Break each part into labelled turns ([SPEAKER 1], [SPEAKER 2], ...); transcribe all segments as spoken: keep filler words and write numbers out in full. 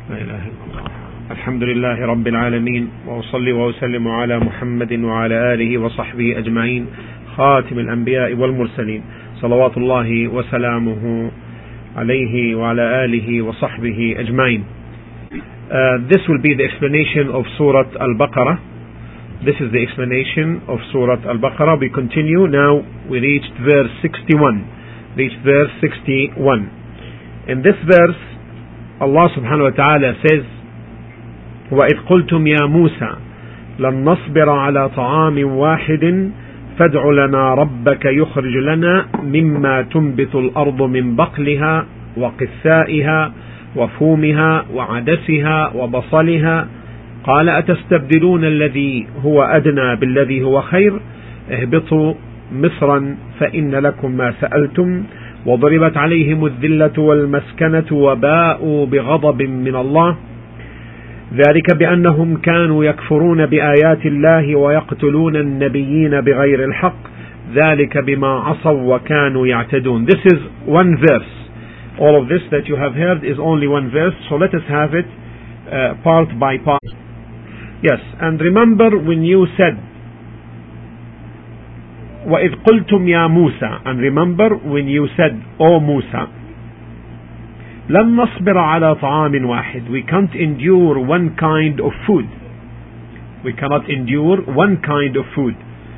[SPEAKER 1] لا إله إلا الله. الحمد لله رب العالمين، وأصلي وأسلم على محمد وعلى آله وصحبه أجمعين، خاتم الأنبياء والمرسلين، صلوات الله وسلامه عليه وعلى آله وصحبه أجمعين. Uh, this will be the explanation of Surah Al-Baqarah. This is the explanation of Surah Al-Baqarah. We continue now. We reached verse sixty-one. Reached verse sixty-one. In this verse, Allah subhanahu wa ta'ala says, وَإِذْ قُلْتُمْ يَا مُوسَى لَنْ نَصْبِرَ عَلَى طَعَامٍ وَاحِدٍ فَادْعُ لَنَا رَبَّكَ يُخْرِجْ لَنَا مِمَّا تُنْبِتُ الْأَرْضُ مِنْ بَقْلِهَا وَقِثَّائِهَا وفومها وعدسها وبصلها قال أتستبدلون الذي هو أدنى بالذي هو خير اهبطوا مصرا فإن لكم ما سألتم وضربت عليهم الذلة والمسكنة وباءوا بغضب من الله ذلك بأنهم كانوا يكفرون بآيات الله ويقتلون النبيين بغير الحق ذلك بما عصوا وكانوا يعتدون. This is one verse. All of this that you have heard is only one verse, so let us have it uh, part by part. Yes, and remember when you said وَإِذْ قُلْتُمْ يَا مُوسَى, and remember when you said, O Musa, لَنْ نَصْبِرَ عَلَى طَعَامٍ وَاحِدٍ, we can't endure one kind of food. We cannot endure one kind of food.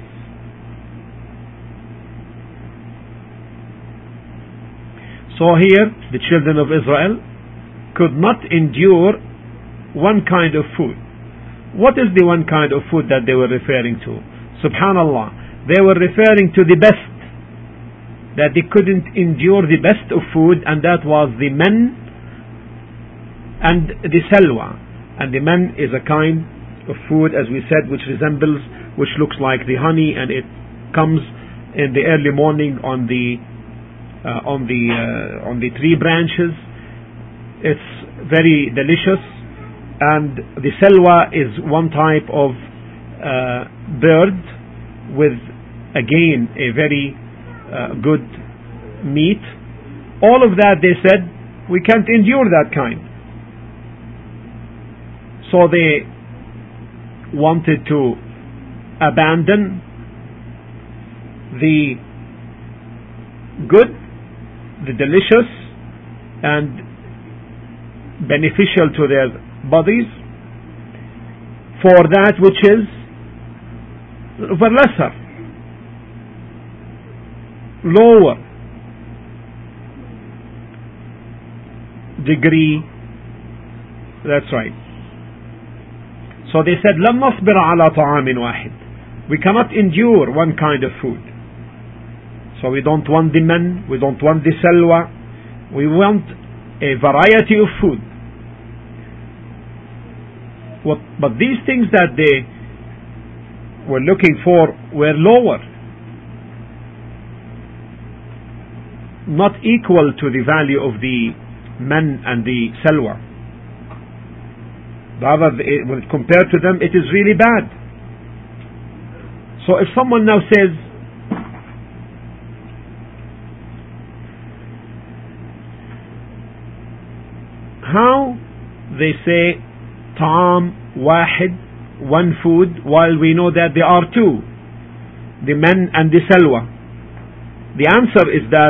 [SPEAKER 1] So here, the children of Israel could not endure one kind of food. What is the one kind of food that they were referring to? Subhanallah, they were referring to the best. That they couldn't endure the best of food, and that was the men and the salwa. And the men is a kind of food, as we said, which resembles, which looks like the honey, and it comes in the early morning on the Uh, on the uh, on the tree branches. It's very delicious, and the salwa is one type of uh, bird with again a very uh, good meat. All of that, they said, we can't endure that kind. So they wanted to abandon the good, the delicious and beneficial to their bodies, for that which is for lesser, lower degree. That's right. So they said لَمْ نَصْبِرَ عَلَى طَعَامٍ وَاحِدٍ, we cannot endure one kind of food. So we don't want the men, we don't want the salwa, we want a variety of food. What, but these things that they were looking for were lower, not equal to the value of the men and the salwa. Rather, when compared to them, it is really bad. So if someone now says, how they say ta'am wahid, one food, while we know that there are two, the men and the salwa? The answer is that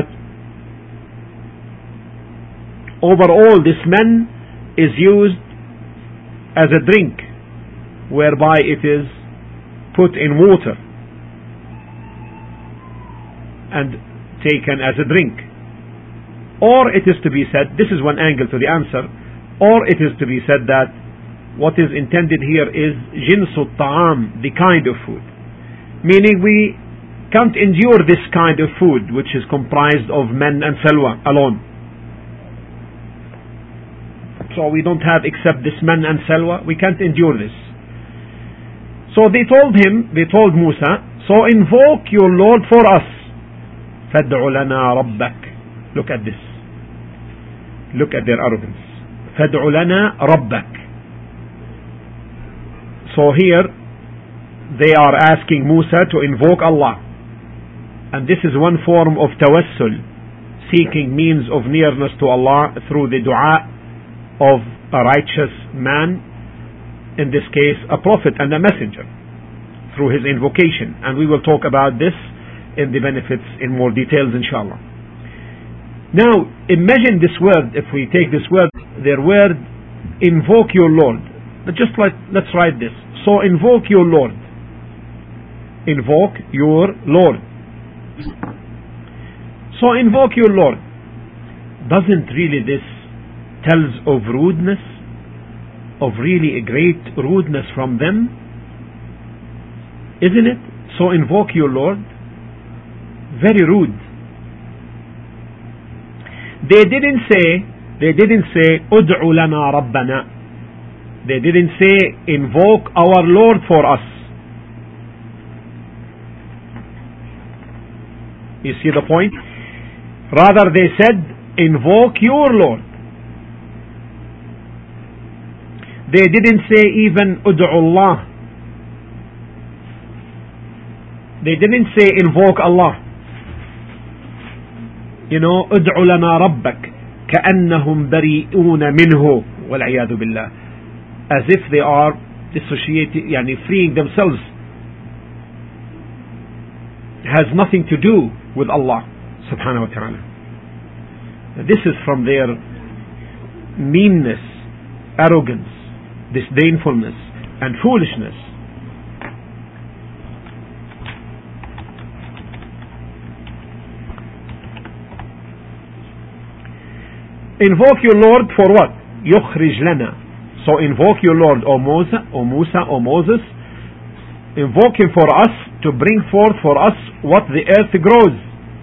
[SPEAKER 1] overall this men is used as a drink, whereby it is put in water and taken as a drink. Or it is to be said, this is one angle to the answer, or it is to be said that what is intended here is jinsu ta'am, the kind of food. Meaning we can't endure this kind of food which is comprised of men and salwa alone. So we don't have except this men and salwa, we can't endure this. So they told him, they told Musa, so invoke your Lord for us. فَادْعُ لَنَا رَبَّكَ. Look at this. Look at their arrogance. فَادْعُ لَنَا رَبَّكَ. So here they are asking Musa to invoke Allah. And this is one form of tawassul, seeking means of nearness to Allah through the dua of a righteous man, in this case a prophet and a messenger, through his invocation. And we will talk about this in the benefits in more details, inshallah. Now imagine this word. If we take this word, their word, invoke your Lord. But just like, let's write this. So invoke your Lord. Invoke your Lord. So invoke your Lord. Doesn't really this tells of rudeness, of really a great rudeness from them? Isn't it? So invoke your Lord. Very rude. They didn't say, they didn't say, Ud'u lana rabbana. They didn't say, invoke our Lord for us. You see the point? Rather they said, invoke your Lord. They didn't say even Ud'u Allah. They didn't say invoke Allah. You know, Ud'u lana rabbak كأنهم بريئون منه والعياذ بالله, as if they are dissociating, يعني freeing themselves. Has nothing to do with Allah subhanahu wa ta'ala. This is from their meanness, arrogance, disdainfulness and foolishness. Invoke your Lord for what? يخرج لنا. So invoke your Lord, O Moses, O Musa, O Moses. Invoke him for us to bring forth for us what the earth grows.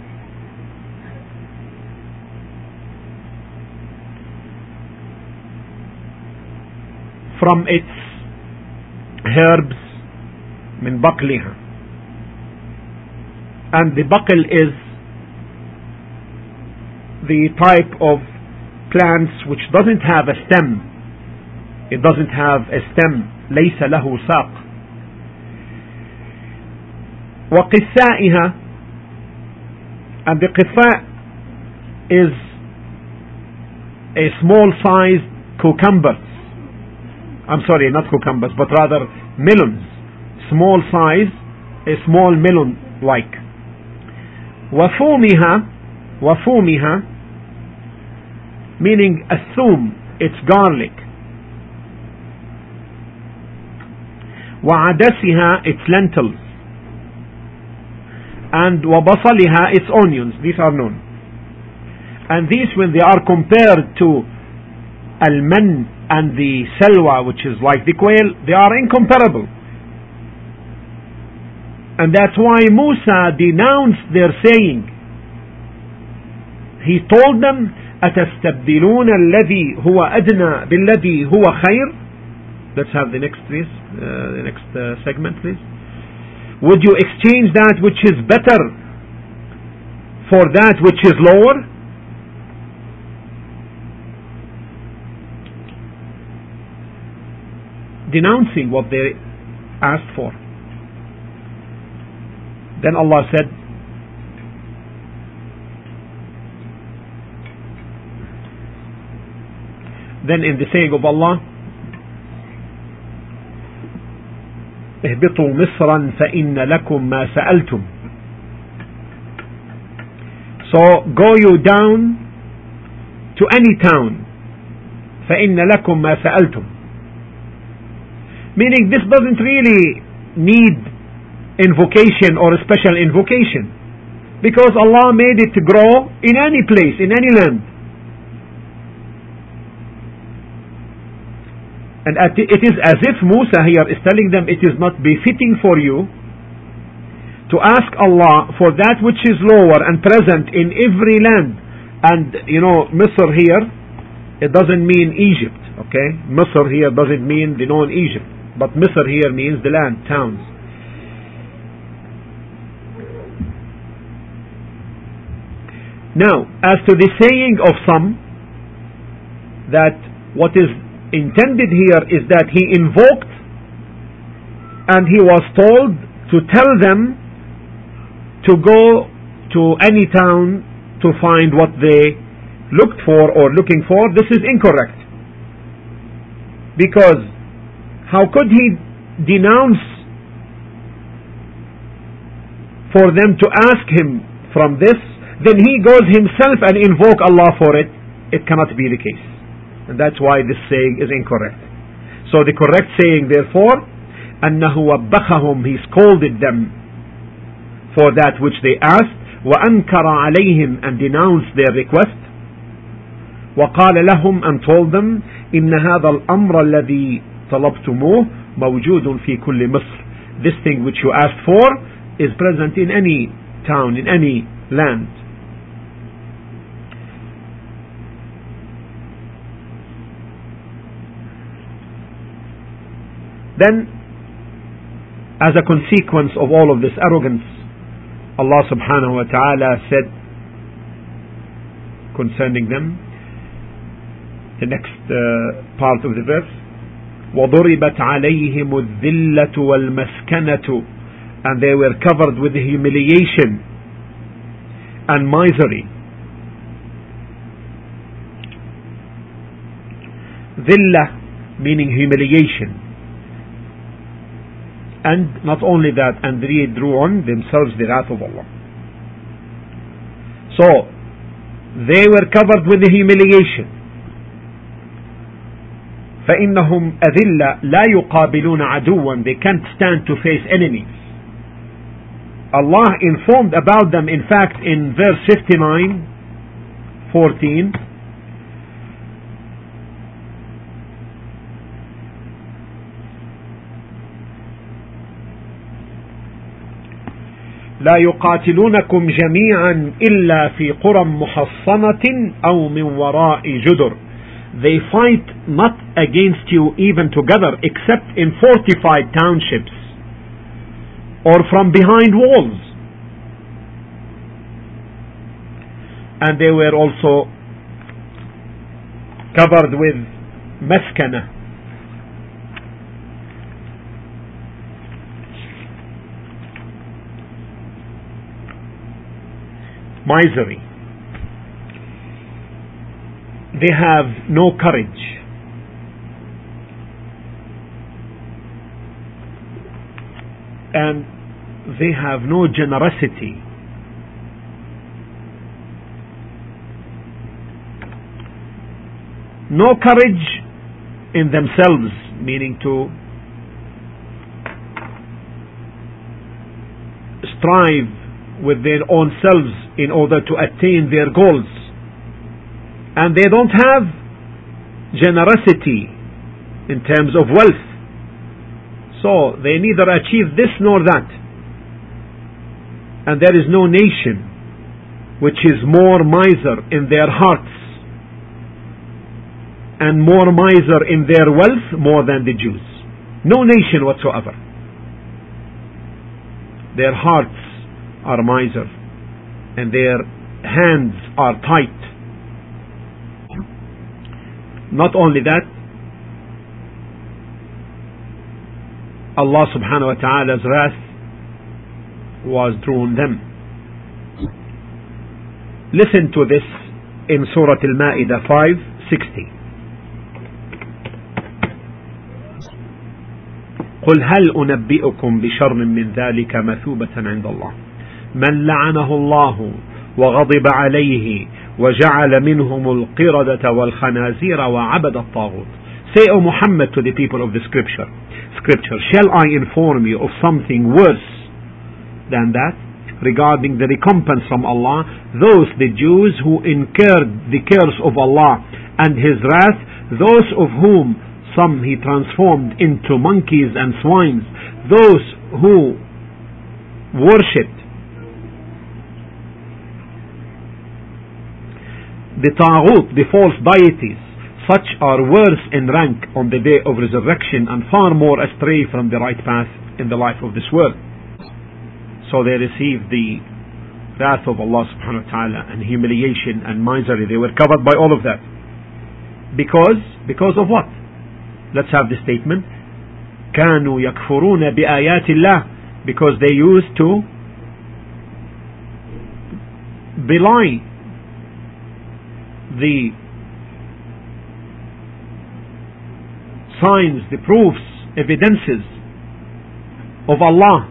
[SPEAKER 1] From its herbs, من بقلها. And the baql is the type of plants which doesn't have a stem. It doesn't have a stem. ليس له ساق. وقثائها, and the qitha is a small sized cucumbers. I'm sorry, not cucumbers, but rather melons. Small size, a small melon like. وفومها, وفومها meaning الثوم, it's garlic. وعدسها, it's lentils. And وبصلها, it's onions. These are known. And these, when they are compared to al-man and the salwa, which is like the quail, they are incomparable. And that's why Musa denounced their saying. He told them, أتستبدلون الذي هو أدنى بالذي هو خير. Let's have the next please, uh, the next uh, segment please. Would you exchange that which is better for that which is lower? Denouncing what they asked for. Then Allah said, then in the saying of Allah, اهبطوا مصرا فإن لكم ما سألتم. So go you down to any town. فإن لكم ما سألتم. Meaning this doesn't really need invocation or a special invocation, because Allah made it to grow in any place, in any land. And it is as if Musa here is telling them it is not befitting for you to ask Allah for that which is lower and present in every land. And you know, Misr here, it doesn't mean Egypt, okay? Misr here doesn't mean the known Egypt, but Misr here means the land, towns. Now, as to the saying of some, that what is intended here is that he invoked and he was told to tell them to go to any town to find what they looked for or looking for. This is incorrect. Because how could he denounce for them to ask him from this, then he goes himself and invoke Allah for it? It cannot be the case. And that's why this saying is incorrect. So the correct saying, therefore, أنه وبخهم, he scolded them for that which they asked, وأنكر عليهم, and denounced their request, وقال لهم, and told them, إن هذا الأمر الذي طلبتموه موجود في كل مصر. This thing which you asked for is present in any town, in any land. Then, as a consequence of all of this arrogance, Allah subhanahu wa ta'ala said concerning them, the next uh, part of the verse, وَضُرِبَتْ عَلَيْهِمُ الذِّلَّةُ وَالْمَسْكَنَةُ, and they were covered with humiliation and misery. Dhillah meaning humiliation. And not only that, and they drew on themselves the wrath of Allah. So, they were covered with the humiliation. فإنهم أذلة لا يقابلون عدوا, they can't stand to face enemies. Allah informed about them, in fact, in verse fifty-nine, fourteen, لا يقاتلونكم جميعا إلا في قرى محصنة أو من وراء جدر. They fight not against you even together, except in fortified townships or from behind walls. And they were also covered with maskana. Misery. They have no courage. And they have no generosity. No courage in themselves, meaning to strive with their own selves in order to attain their goals. And they don't have generosity in terms of wealth. So they neither achieve this nor that. And there is no nation which is more miser in their hearts and more miser in their wealth more than the Jews. No nation whatsoever. Their hearts are miser and their hands are tight. Not only that, Allah subhanahu wa ta'ala's wrath was drawn them. Listen to this in Surah Al-Ma'idah five sixty. قل هل أنبئكم بشر من ذلك مثوبة عند الله من لعنه الله وغضب عليه وجعل منهم القردة والخنازير وعبد الطاغوت. Say, O Muhammad, to the people of the scripture, scripture, shall I inform you of something worse than that regarding the recompense from Allah? Those, the Jews who incurred the curse of Allah and His wrath, those of whom some He transformed into monkeys and swines, those who worshipped the Taghut, the false deities, such are worse in rank on the day of resurrection and far more astray from the right path in the life of this world. So they received the wrath of Allah subhanahu wa ta'ala and humiliation and misery. They were covered by all of that. Because, because of what? Let's have the statement. كانوا يكفرون بآيات الله, because they used to belie the signs, the proofs, evidences of Allah.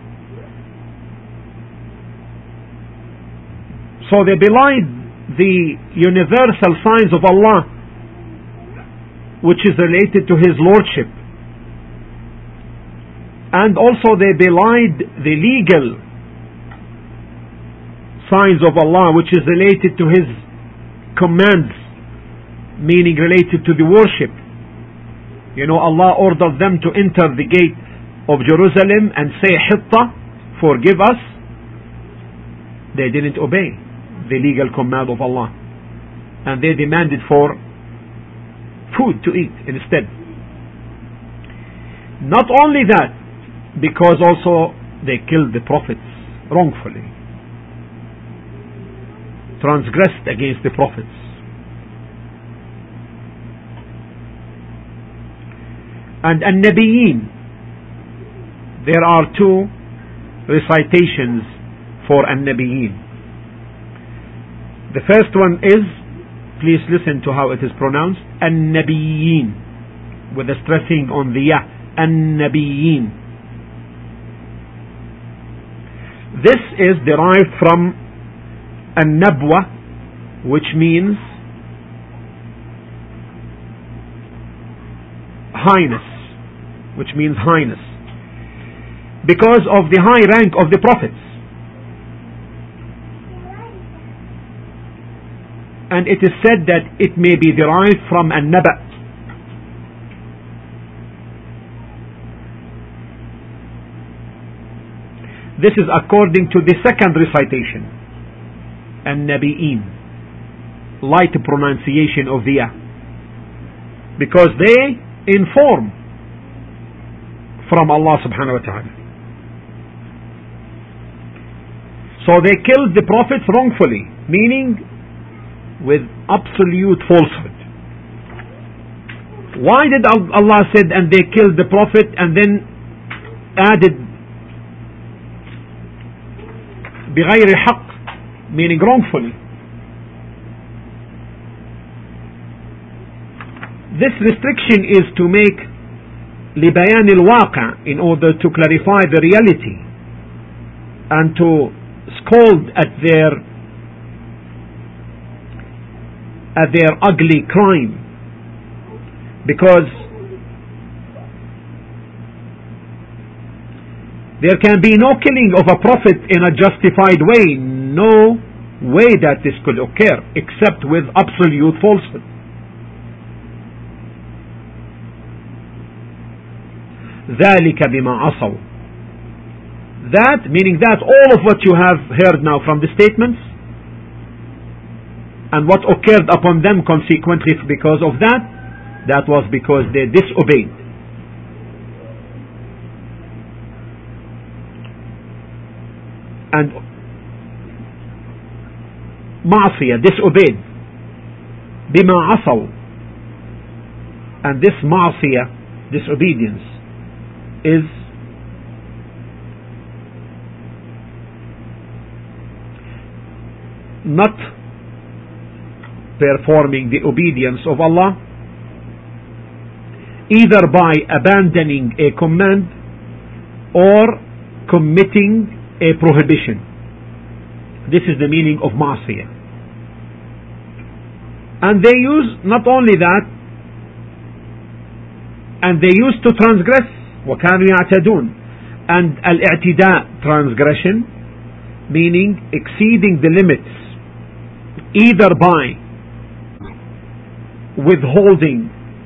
[SPEAKER 1] So they belied the universal signs of Allah, which is related to His Lordship. And also they belied the legal signs of Allah, which is related to His commands, meaning related to the worship. You know, Allah ordered them to enter the gate of Jerusalem and say, Hitta, forgive us. They didn't obey the legal command of Allah, and they demanded for food to eat instead. Not only that, because also they killed the prophets wrongfully, transgressed against the prophets. And An-Nabiyyin, there are two recitations for An-Nabiyyin. The first one is, please listen to how it is pronounced, An-Nabiyyin, with the stressing on the ya, An-Nabiyyin. This is derived from An-Nabwa, which means highness, which means highness, because of the high rank of the prophets. And it is said that it may be derived from An-Naba. This is according to the second recitation, An-Nabiyyin, light pronunciation of the ya, because they inform from Allah subhanahu wa ta'ala. So they killed the prophets wrongfully, meaning with absolute falsehood. Why did Allah said and they killed the prophet and then added بغير حق, meaning wrongfully? This restriction is to make لبيان الواقع, in order to clarify the reality and to scold at their at their ugly crime, because there can be no killing of a prophet in a justified way, no way that this could occur except with absolute falsehood. ذلك بما عصوا, that meaning that all of what you have heard now from the statements and what occurred upon them consequently because of that, that was because they disobeyed. And ma'asiyah, disobeyed. Bima asaw. And this ma'asiyah, disobedience, is not performing the obedience of Allah, either by abandoning a command or committing a prohibition. This is the meaning of ma'asiyah. And they use not only that, and they used to transgress, وَكَانُوا يَعْتَدُونَ, and al-i'tida, transgression, meaning exceeding the limits, either by withholding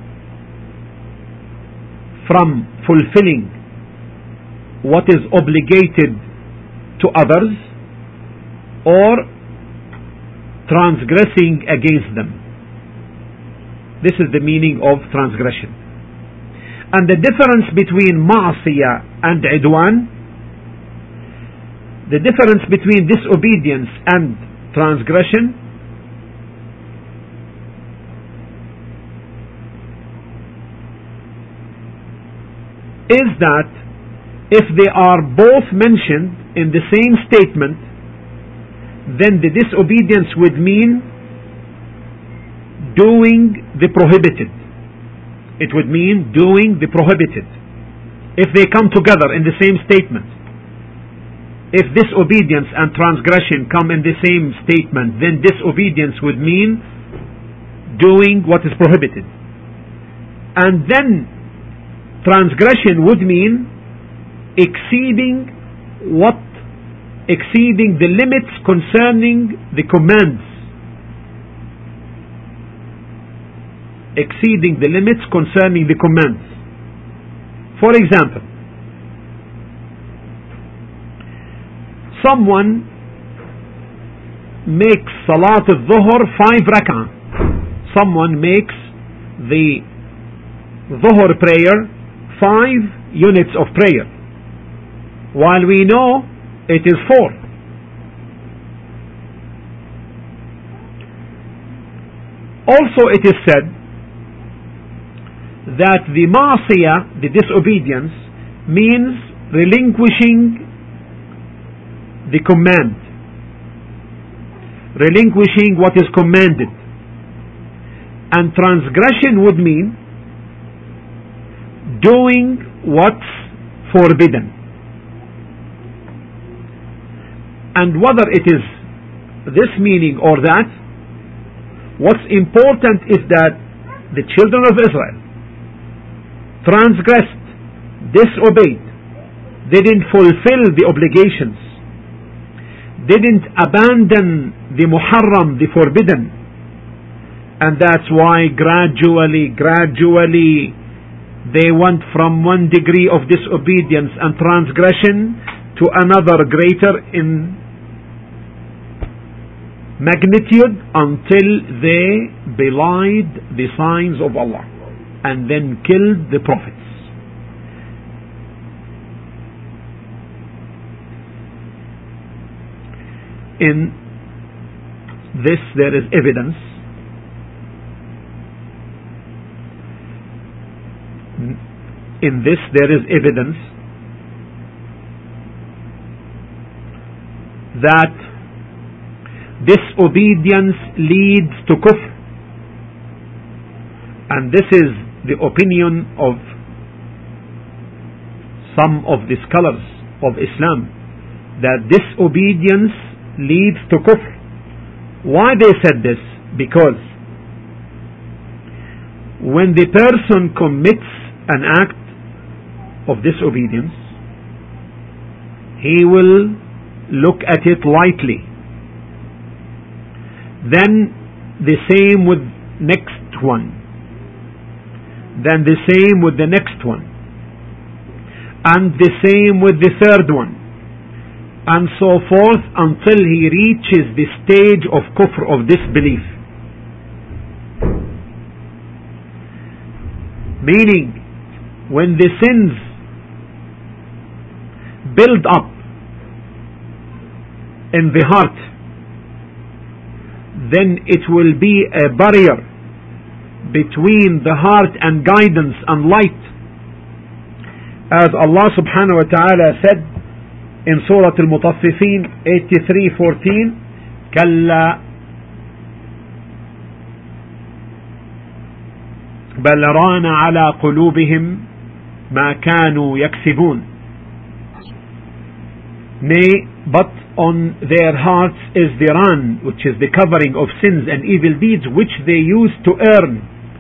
[SPEAKER 1] from fulfilling what is obligated to others, or transgressing against them. This is the meaning of transgression. And the difference between ma'asiyah and idwan, the difference between disobedience and transgression, is that if they are both mentioned in the same statement, then the disobedience would mean doing the prohibited, it would mean doing the prohibited. If they come together in the same statement, if disobedience and transgression come in the same statement, then disobedience would mean doing what is prohibited. And then transgression would mean exceeding what exceeding the limits concerning the commands. Exceeding the limits concerning the commands. For example, someone makes Salat al-Dhuhr five rak'ah. Someone makes the Dhuhr prayer five units of prayer, while we know it is four. Also, it is said that the ma'asiyah, the disobedience, means relinquishing the command, relinquishing what is commanded. And transgression would mean doing what's forbidden. And whether it is this meaning or that, what's important is that the children of Israel transgressed, disobeyed, didn't fulfill the obligations, didn't abandon the muharram, the forbidden. And that's why gradually, gradually they went from one degree of disobedience and transgression to another greater in magnitude, until they belied the signs of Allah and then killed the prophets. In this there is evidence in this there is evidence that disobedience leads to kufr, and this is the opinion of some of the scholars of Islam, that disobedience leads to kufr. Why they said this? Because when the person commits an act of disobedience, he will look at it lightly. Then the same with next one. Then the same with the next one. And the same with the third one. And so forth until he reaches the stage of kufr, of disbelief. Meaning, when the sins build up in the heart, then it will be a barrier between the heart and guidance and light. As Allah subhanahu wa ta'ala said in Surah Al-Mutaffifin eighty-three fourteen, كلا بل ران على قلوبهم ما كانوا يكسبون. Nay, but on their hearts is the ran, which is the covering of sins and evil deeds which they used to earn.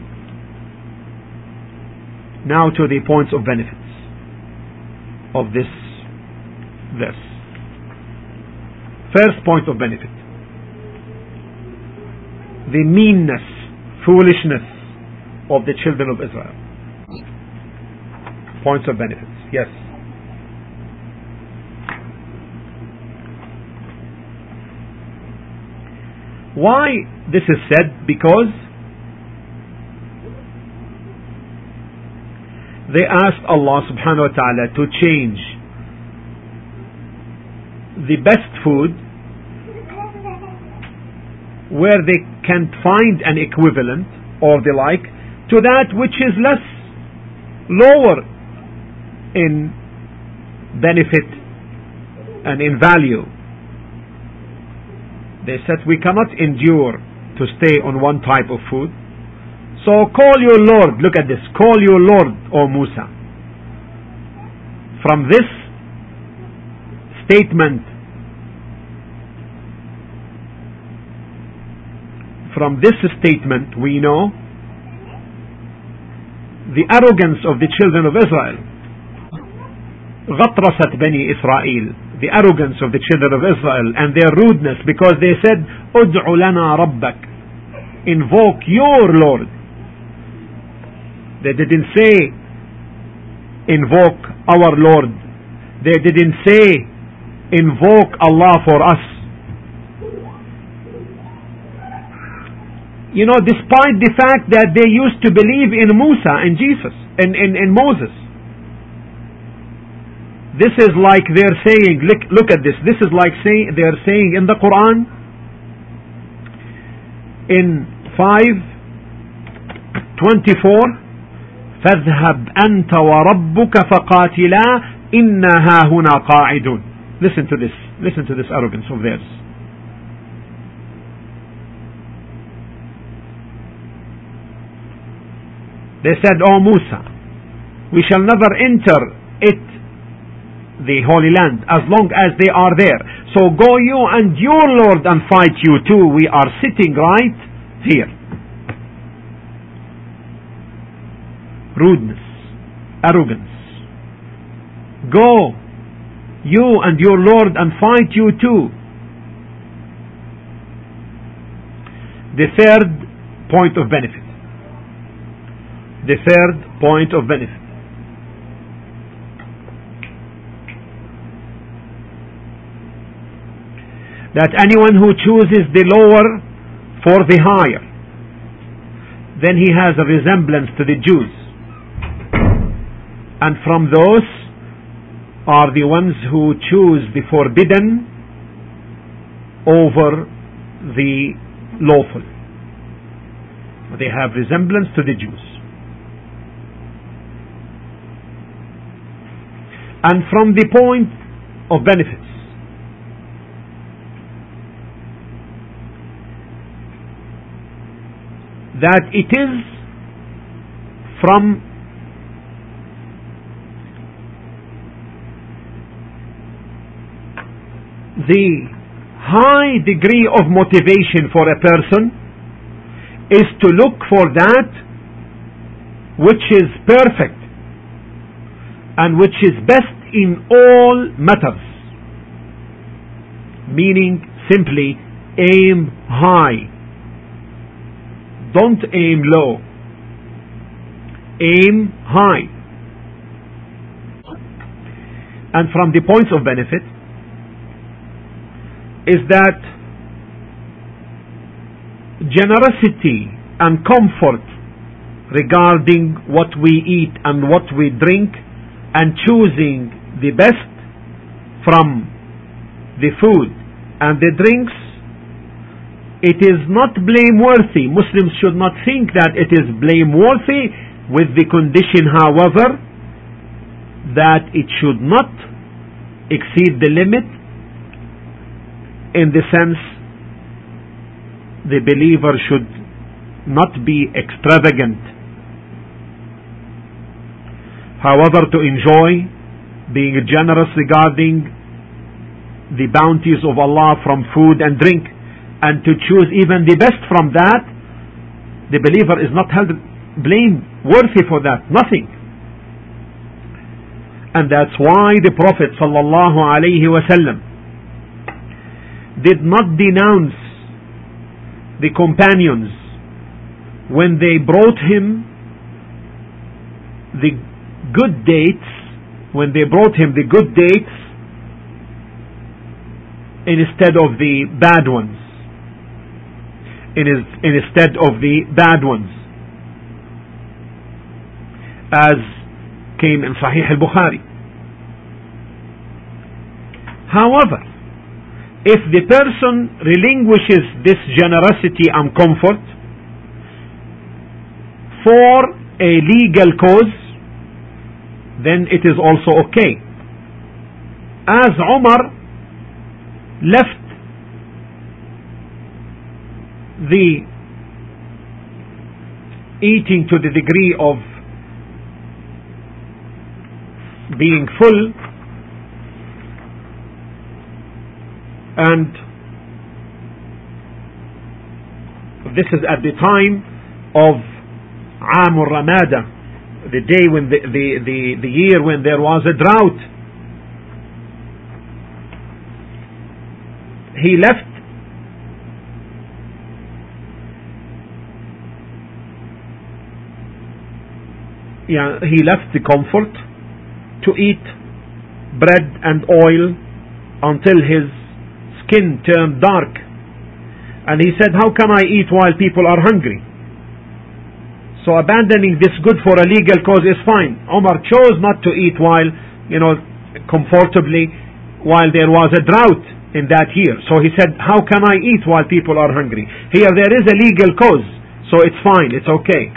[SPEAKER 1] Now to the points of benefits of this verse. First point of benefit: the meanness, foolishness of the children of Israel. Points of benefits. Yes. Why this is said? Because they asked Allah subhanahu wa ta'ala to change the best food where they can't find an equivalent or the like to that which is less, lower in benefit and in value. They said we cannot endure to stay on one type of food, So call your Lord, look at this, call your Lord, O Musa. From this statement, from this statement we know the arrogance of the children of Israel. غطرسة بني إسرائيل, the arrogance of the children of Israel and their rudeness, because they said ادع لنا ربك, invoke your Lord. They didn't say invoke our Lord. They didn't say invoke Allah for us. You know, despite the fact that they used to believe in Musa and Jesus and in, in, in Moses. This is like they're saying, look, look at this, this is like say, they're saying in the Quran in five twenty-four, فاذهب أنت وربك فقاتلا إنا هاهنا قاعدون. Listen to this, listen to this arrogance of theirs. They said, O Musa, we shall never enter it, the Holy Land, as long as they are there. So go you and your Lord and fight you too. We are sitting right here. Rudeness, arrogance. Go you and your Lord and fight you too. The third point of benefit. The third point of benefit. That anyone who chooses the lower for the higher, then he has a resemblance to the Jews. And from those are the ones who choose the forbidden over the lawful. They have resemblance to the Jews. And from the point of benefits, that it is from the high degree of motivation for a person is to look for that which is perfect and which is best in all matters, meaning simply aim high, don't aim low, aim high. And from the points of benefit is that generosity and comfort regarding what we eat and what we drink, and choosing the best from the food and the drinks, it is not blameworthy. Muslims should not think that it is blameworthy, with the condition, however, that it should not exceed the limit, in the sense the believer should not be extravagant. However, to enjoy being generous regarding the bounties of Allah from food and drink, and to choose even the best from that, the believer is not held blameworthy for that, nothing. And that's why the Prophet sallallahu alaihi wasallam did not denounce the companions when they brought him the good dates, when they brought him the good dates instead of the bad ones, in his, instead of the bad ones, as came in Sahih al-Bukhari. However, if the person relinquishes this generosity and comfort for a legal cause, then it is also okay. As Umar left the eating to the degree of being full, and this is at the time of Amur Ramada, the day when the, the, the, the year when there was a drought. He left yeah, he left the comfort to eat bread and oil until his skin turned dark. And he said, how can I eat while people are hungry? So abandoning this good for a legal cause is fine. Omar chose not to eat while, you know, comfortably while there was a drought in that year. So he said, how can I eat while people are hungry? Here there is a legal cause, so it's fine, it's okay.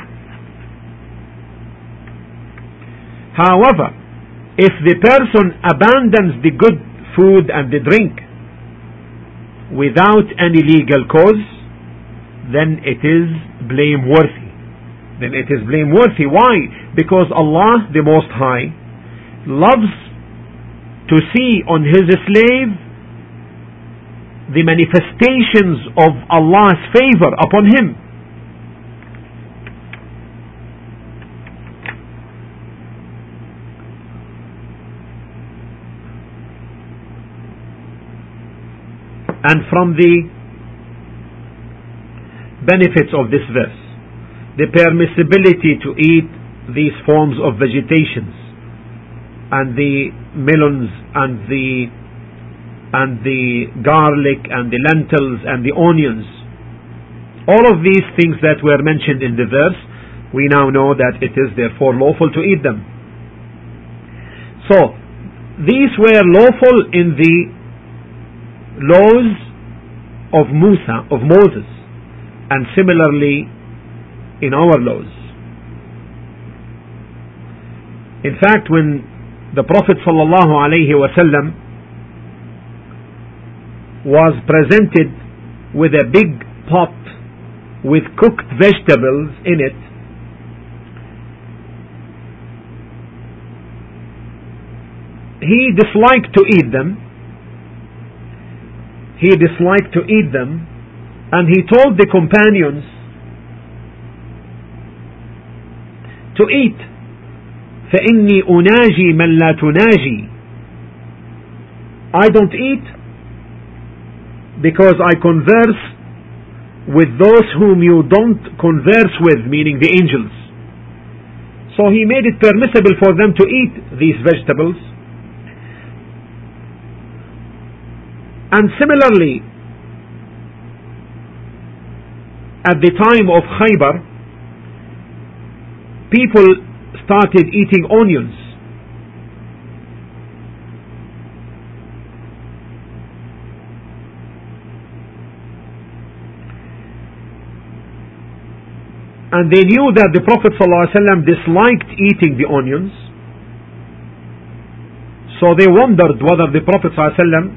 [SPEAKER 1] However, if the person abandons the good food and the drink without any legal cause, then it is blameworthy. Then it is blameworthy. Why? Because Allah, the Most High, loves to see on His slave the manifestations of Allah's favor upon him. And from the benefits of this verse, the permissibility to eat these forms of vegetations and the melons and the and the garlic and the lentils and the onions, all of these things that were mentioned in the verse, we now know that it is therefore lawful to eat them. So these were lawful in the laws of Musa, of Moses, and similarly in our laws. In fact, when the Prophet sallallahu alaihi wasallam was presented with a big pot with cooked vegetables in it, he disliked to eat them. He disliked to eat them, and he told the companions to eat. فَإِنِّي أُنَاجِي مَنْ لَا تُنَاجِي. I don't eat because I converse with those whom you don't converse with, meaning the angels. So he made it permissible for them to eat these vegetables. And similarly, at the time of Khaybar, people started eating onions. And they knew that the Prophet ﷺ disliked eating the onions. So they wondered whether the Prophet ﷺ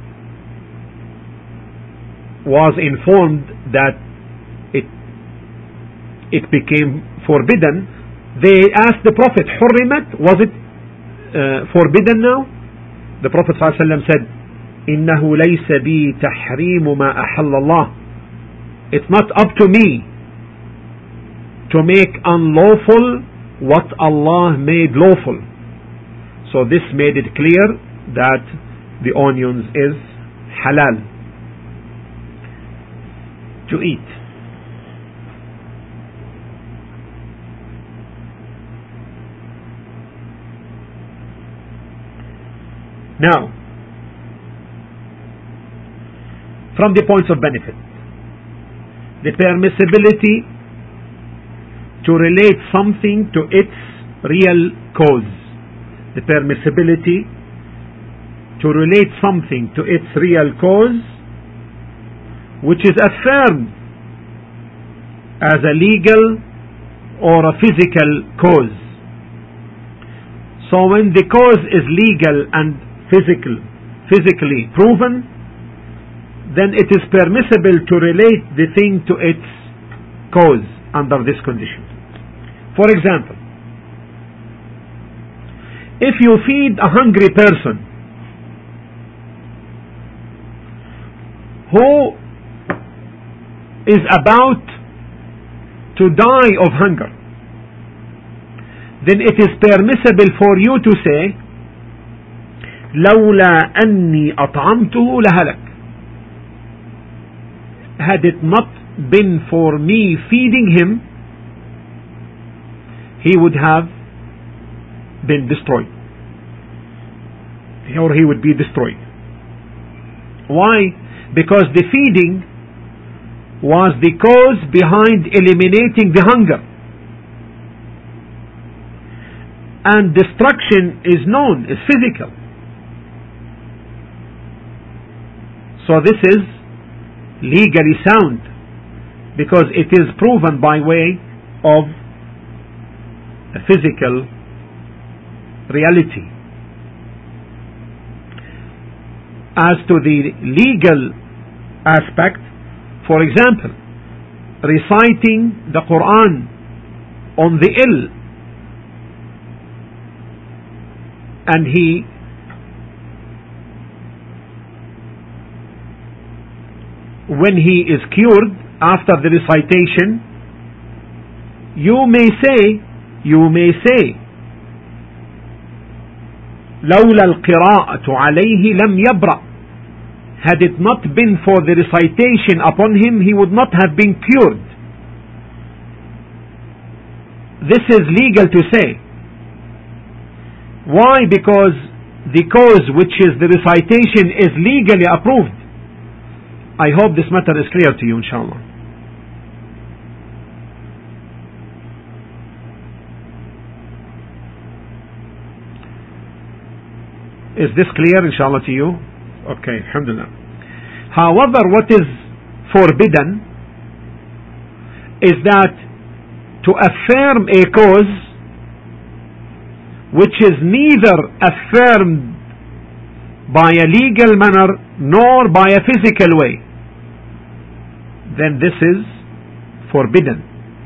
[SPEAKER 1] was informed that it it became forbidden. They asked the Prophet, حرمت? Was it uh, forbidden now? The Prophet ﷺ said, إنه ليس بي تحريم ما أحل الله. It's not up to me to make unlawful what Allah made lawful. So this made it clear that the onions is halal to eat. Now, from the points of benefit, the permissibility to relate something to its real cause. The permissibility to relate something to its real cause, which is affirmed as a legal or a physical cause. So when the cause is legal and physical, physically proven, then it is permissible to relate the thing to its cause. under this condition. For example, if you feed a hungry person who is about to die of hunger, then it is permissible for you to say, لولا أني أطعمته لهلك. Had it not been for me feeding him, he would have been destroyed, or he would be destroyed. Why? Because the feeding was the cause behind eliminating the hunger, and destruction is known, is physical. So this is legally sound because it is proven by way of a physical reality. As to the legal aspect, for example, reciting the Quran on the ill, and he when he is cured after the recitation, you may say you may say لولا القراءة عليه لم يبرأ. Had it not been for the recitation upon him, he would not have been cured. This is legal to say. Why? Because the cause, which is the recitation, is legally approved. I hope this matter is clear to you, inshallah. Is this clear, inshallah, to you? Okay, alhamdulillah. However, what is forbidden is that to affirm a cause which is neither affirmed by a legal manner nor by a physical way, then this is forbidden.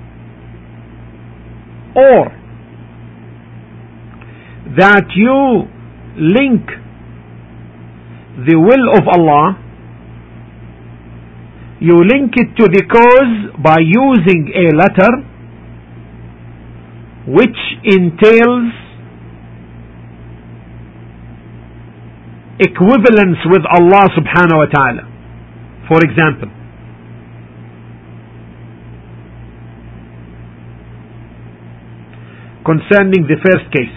[SPEAKER 1] Or that you link the will of Allah, you link it to the cause by using a letter which entails equivalence with Allah subhanahu wa ta'ala. For example, concerning the first case,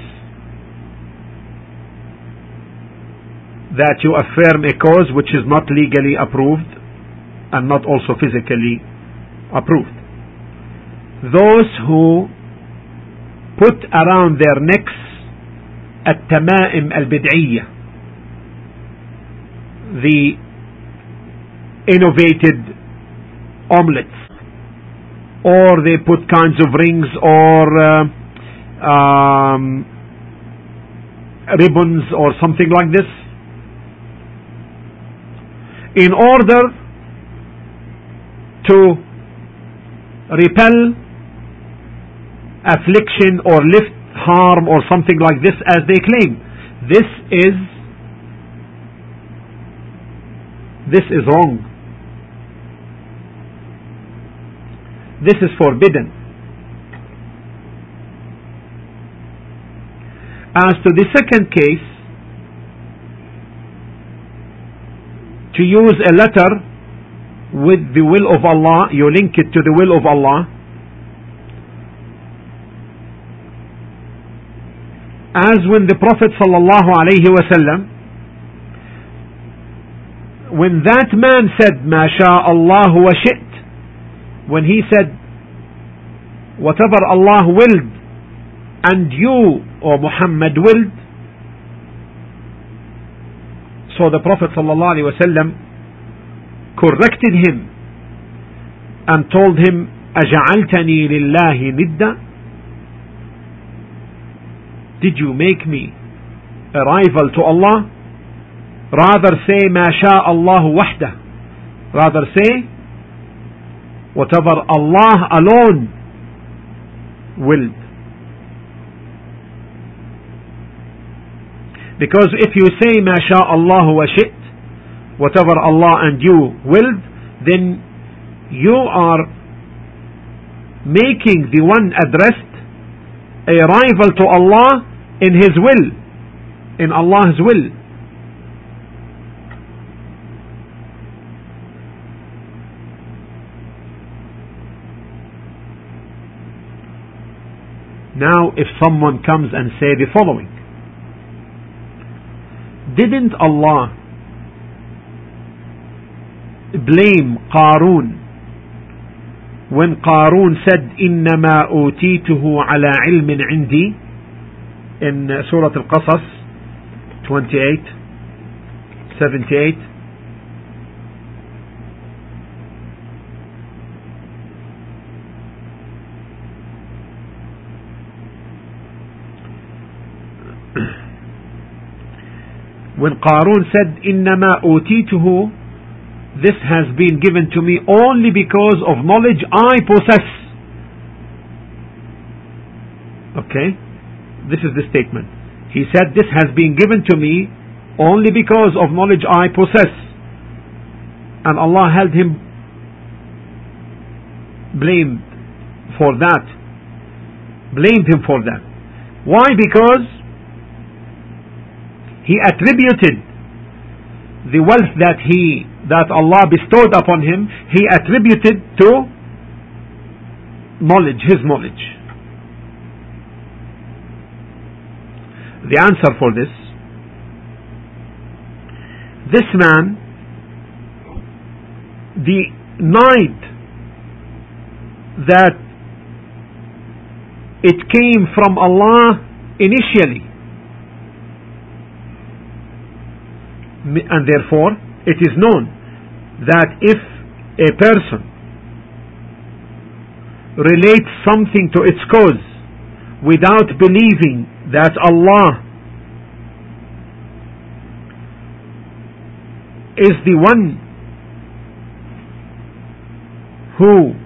[SPEAKER 1] that you affirm a cause which is not legally approved and not also physically approved. Those who put around their necks at-tama'im al-bid'iyya, the innovated omelets, or they put kinds of rings or uh, um, ribbons or something like this, in order to repel affliction or lift harm or something like this, as they claim. This is this is wrong. This is forbidden. As to the second case, to use a letter with the will of Allah, you link it to the will of Allah, as when the Prophet sallallahu alaihi wasallam, when that man said ma sha Allah wa shi't, when he said whatever Allah willed and you, or Muhammad, willed, so the Prophet sallallahu alaihi wasallam corrected him and told him, أجعلتني لله ندا? Did you make me a rival to Allah? Rather say ما شاء الله وحده. Rather say whatever Allah alone willed. Because if you say ma sha Allah wa shi't, whatever Allah and you willed, then you are making the one addressed a rival to Allah in His will, in Allah's will. Now if someone comes and say the following: didn't Allah blame Qarun when Qarun said إنما أوتيته على علم عندي in Surah Al-Qasas twenty-eight seventy-eight? When Qarun said إنما أوتيته, this has been given to me only because of knowledge I possess. Okay, this is the statement. He said this has been given to me only because of knowledge I possess, and Allah held him blamed for that, blamed him for that. Why? Because he attributed the wealth that he that Allah bestowed upon him, he attributed to knowledge, his knowledge. The answer for this: this man, the night that it came from Allah initially, and therefore it is known that if a person relates something to its cause without believing that Allah is the one who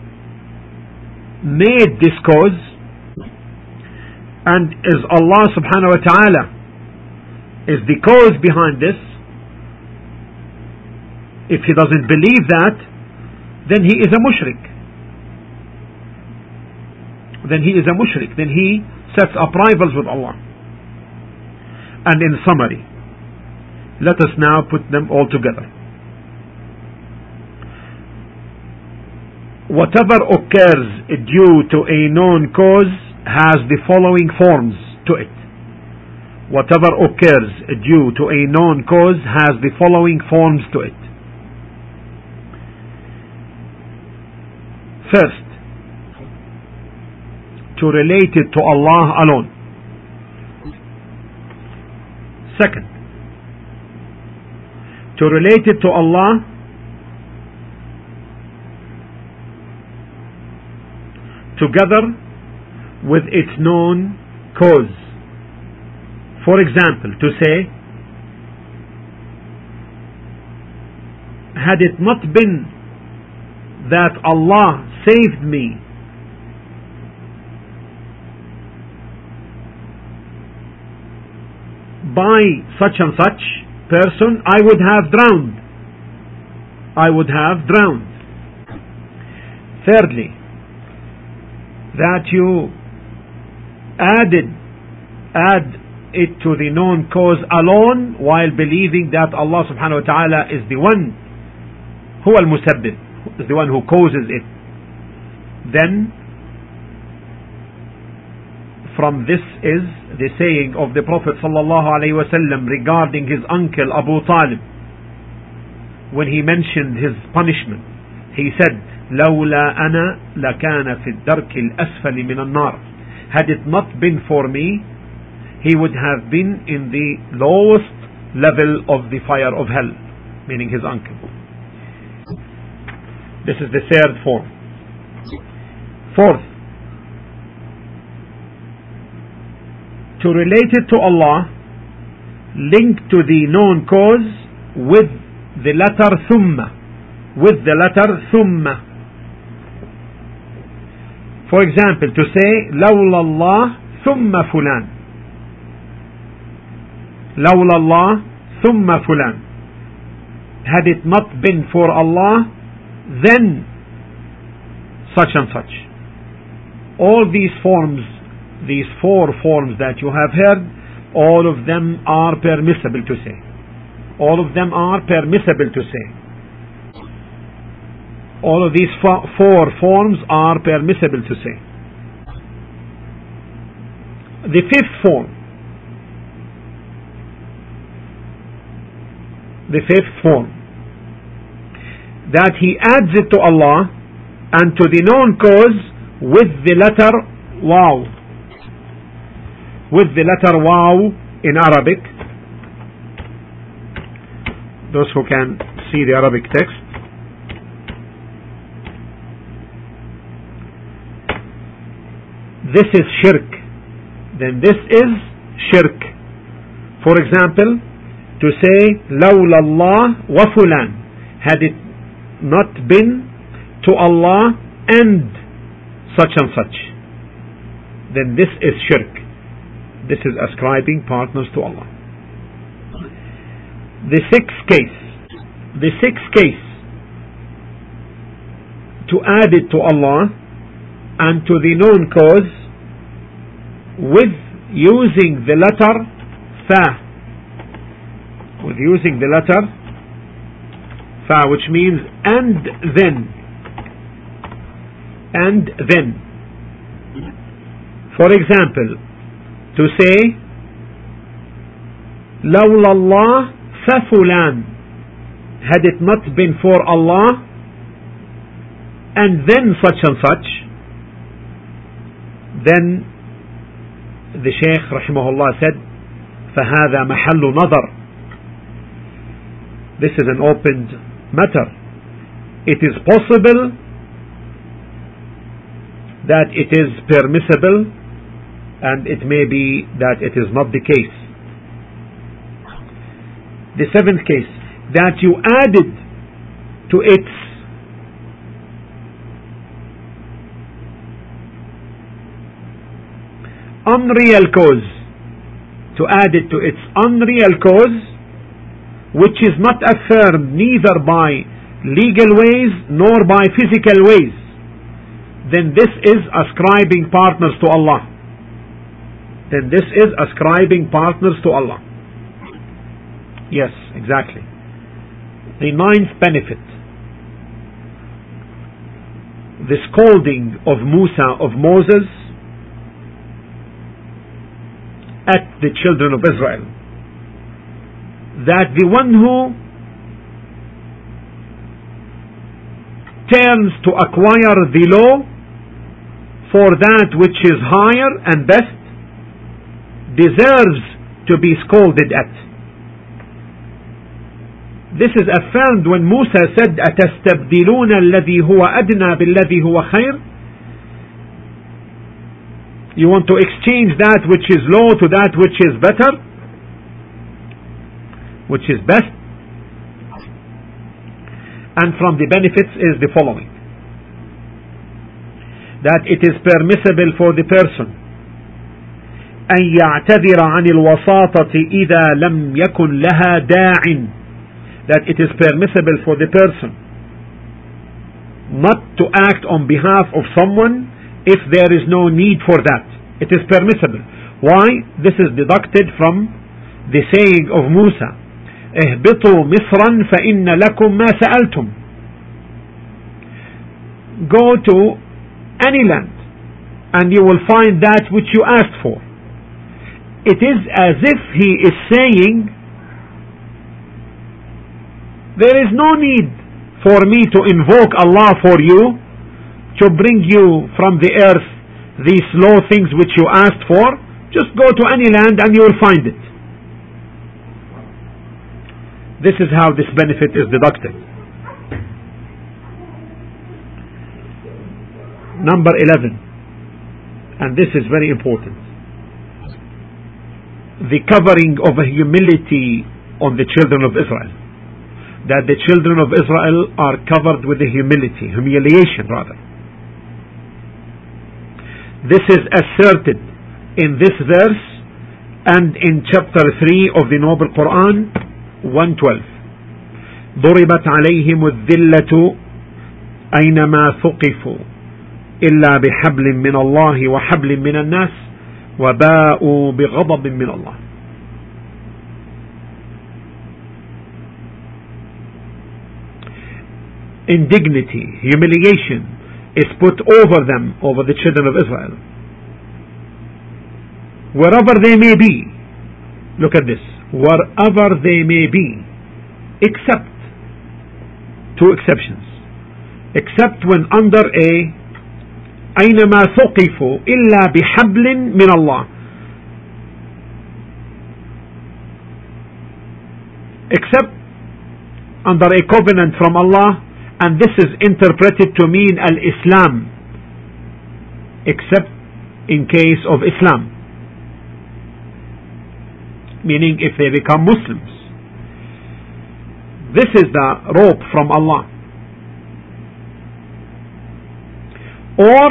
[SPEAKER 1] made this cause, and is Allah subhanahu wa ta'ala is the cause behind this, if he doesn't believe that, then he is a mushrik. Then he is a mushrik. Then he sets up rivals with Allah. And in summary, let us now put them all together. Whatever occurs due to a known cause has the following forms to it. Whatever occurs due to a known cause has the following forms to it. First, to relate it to Allah alone. Second, to relate it to Allah together with its known cause. For example, to say, had it not been that Allah saved me by such and such person, I would have drowned. I would have drowned. Thirdly, that you added, add it to the known cause alone while believing that Allah subhanahu wa ta'ala is the one who al-musabbib, is the one who causes it. Then from this is the saying of the Prophet sallallahu alaihi wasallam regarding his uncle Abu Talib, when he mentioned his punishment. He said, لولا أنا لكان في الدرك الأسفل من النار. Had it not been for me, he would have been in the lowest level of the fire of hell, meaning his uncle. This is the third form. Fourth, to relate it to Allah, link to the known cause with the letter thumma, with the letter thumma, For example, to say لولا الله ثم فلان. لولا الله ثم فلان. Had it not been for Allah, then such and such. All these forms, these four forms that you have heard, all of them are permissible to say. All of them are permissible to say. All of these four, four forms are permissible to say. The fifth form, the fifth form, that he adds it to Allah and to the known cause with the letter waw. With the letter waw in Arabic. Those who can see the Arabic text. This is shirk. Then this is shirk. For example, to say لولا الله وفلان. Had it not been to Allah and such and such, then this is shirk. This is ascribing partners to Allah. The sixth case, the sixth case, to add it to Allah and to the known cause with using the letter fa, with using the letter fa, which means and then, and then. For example, to say لولا الله ففلان. Had it not been for Allah and then such and such, then the Shaykh rahimahullah said فهذا محل نظر. This is an open matter. It is possible that it is permissible, and it may be that it is not the case. The seventh case, that you added to its unreal cause, to add it to its unreal cause, which is not affirmed neither by legal ways nor by physical ways, then this is ascribing partners to Allah. Then this is ascribing partners to Allah. Yes, exactly. The ninth benefit, the scolding of Musa, of Moses, at the children of Israel, that the one who turns to acquire the law for that which is higher and best deserves to be scolded at. This is affirmed when Musa said أَتَسْتَبْدِلُونَ الَّذِي هُوَ أَدْنَى بِالَّذِي هُوَ خَيْرٌ. You want to exchange that which is low to that which is better, which is best. And from the benefits is the following: that it is permissible for the person أن يعتذر عن الوساطة إذا لم يكن لها داع, that it is permissible for the person not to act on behalf of someone if there is no need for that. It is permissible. Why? This is deducted from the saying of Musa, اهبطوا مصرا فإن لكم ما سألتم. Go to any land and you will find that which you asked for. It is as if he is saying, there is no need for me to invoke Allah for you, to bring you from the earth these low things which you asked for. Just go to any land and you will find it. This is how this benefit is deducted. Number eleven, and this is very important, the covering of a humility on the children of Israel. That the children of Israel are covered with the humility, humiliation rather. This is asserted in this verse and in chapter three of the Noble Quran, one twelve. ضربت عليهم الذلة أينما ثقفوا إلا بحبل من الله وحبل من الناس وباءوا بغضب من الله. Indignity, humiliation is put over them, over the children of Israel, wherever they may be. Look at this, wherever they may be, except two exceptions, except when under a أينما ثقفوا إلا بحبل من الله, except under a covenant from Allah, and this is interpreted to mean al-Islam, except in case of Islam, meaning if they become Muslims. This is the rope from Allah. Or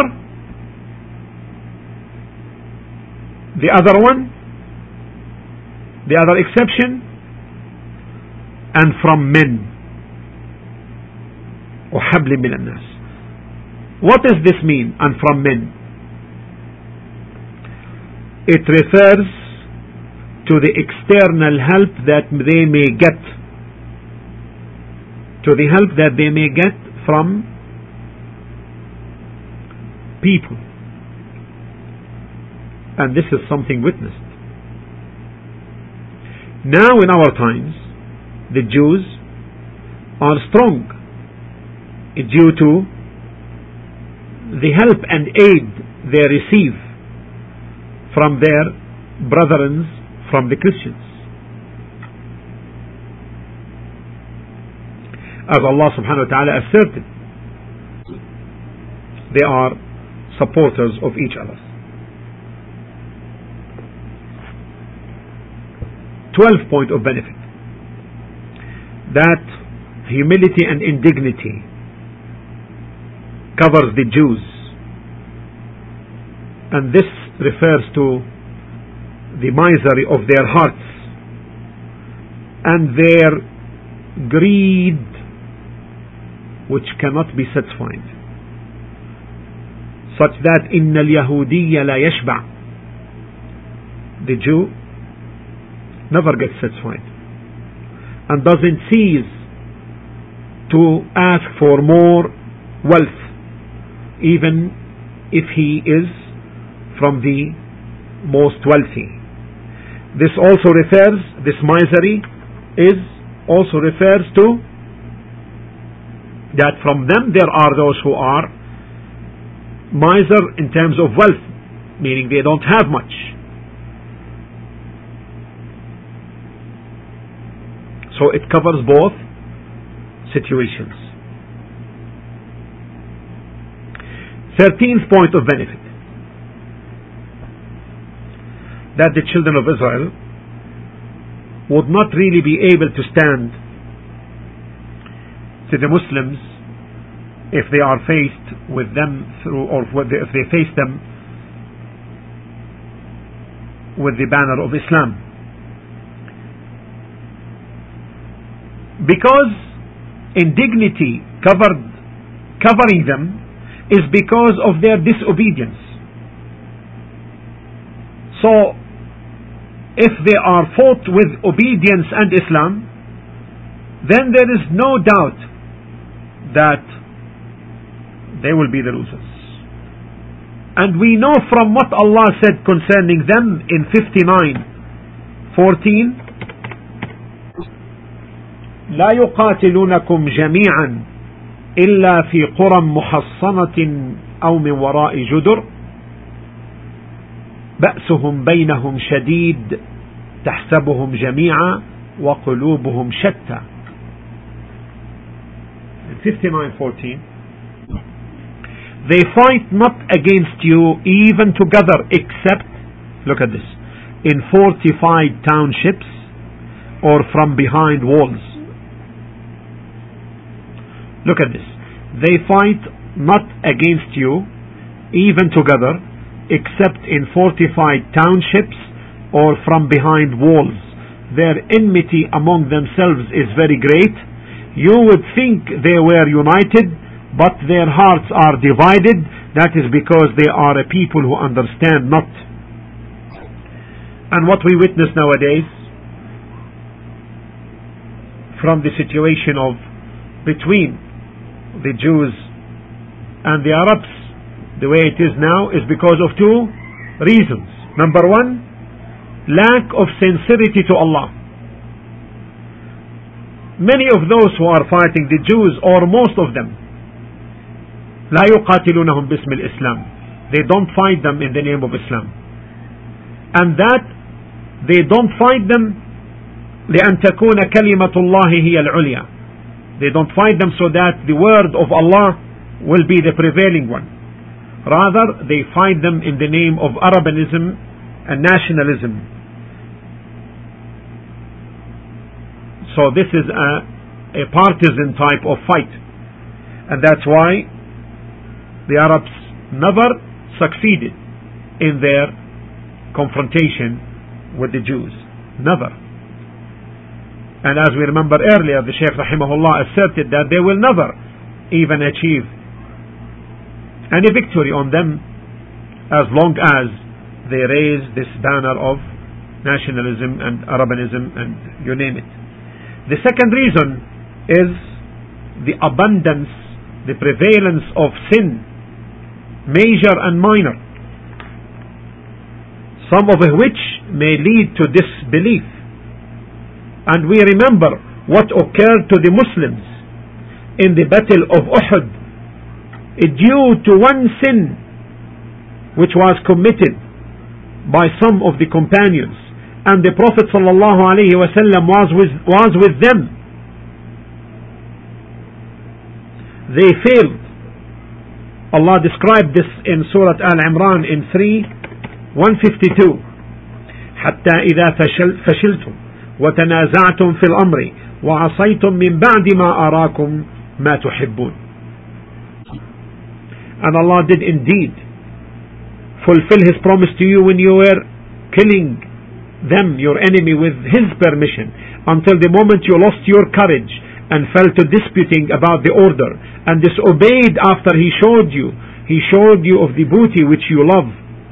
[SPEAKER 1] the other one, the other exception, and from men. وحبل من الناس. What does this mean, and from men? It refers to the external help that they may get, to the help that they may get from people. And this is something witnessed. Now in our times, the Jews are strong due to the help and aid they receive from their brethren from the Christians. As Allah subhanahu wa ta'ala asserted, they are supporters of each other. Twelve point of benefit, that humility and indignity covers the Jews, and this refers to the misery of their hearts and their greed, which cannot be satisfied, such that إن اليهودي لا يشبع, the Jew never gets satisfied and doesn't cease to ask for more wealth, even if he is from the most wealthy. This also refers, this misery is also refers to that from them there are those who are miser in terms of wealth, meaning they don't have much. So it covers both situations. Thirteenth point of benefit, that the children of Israel would not really be able to stand to the Muslims if they are faced with them through, or if they face them with the banner of Islam, because indignity covered covering them is because of their disobedience. So if they are fought with obedience and Islam, then there is no doubt that they will be the losers. And we know from what Allah said concerning them in fifty-nine fourteen, لا يقاتلونكم جميعا إلا في قرى محصنة أو من وراء جدر بأسهم بينهم شديد تحسبهم جميعا وقلوبهم شتى. fifty-nine fourteen, they fight not against you even together, except, look at this, in fortified townships or from behind walls. Look at this. They fight not against you even together, except in fortified townships or from behind walls. Their enmity among themselves is very great. You would think they were united, but their hearts are divided. That is because they are a people who understand not. And what we witness nowadays from the situation of between the Jews and the Arabs, the way it is now, is because of two reasons. Number one, lack of sincerity to Allah. Many of those who are fighting the Jews, or most of them, لا يقاتلونهم باسم الإسلام. They don't fight them in the name of Islam. And that they don't fight them لأن تكون كلمة الله هي العليا. They don't fight them so that the word of Allah will be the prevailing one. Rather, they fight them in the name of Arabanism and nationalism. So this is a, a partisan type of fight. And that's why the Arabs never succeeded in their confrontation with the Jews. Never. And as we remember earlier, the Shaykh rahimahullah asserted that they will never even achieve any victory on them as long as they raise this banner of nationalism and Arabanism and you name it. The second reason is the abundance, the prevalence of sin, major and minor, some of which may lead to disbelief. And we remember what occurred to the Muslims in the Battle of Uhud, due to one sin which was committed by some of the companions, and the Prophet sallallahu alaihi wasallam was with, was with them. They failed. Allah described this in Surah Al-Imran in three one fifty-two. حتى إذا فشل فشلتم وتنازعتم في الأمر وعصيتم من بعد ما أراكم ما تحبون. And Allah did indeed fulfill His promise to you when you were killing them, your enemy, with His permission, until the moment you lost your courage and fell to disputing about the order and disobeyed after He showed you. He showed you of the booty which you love.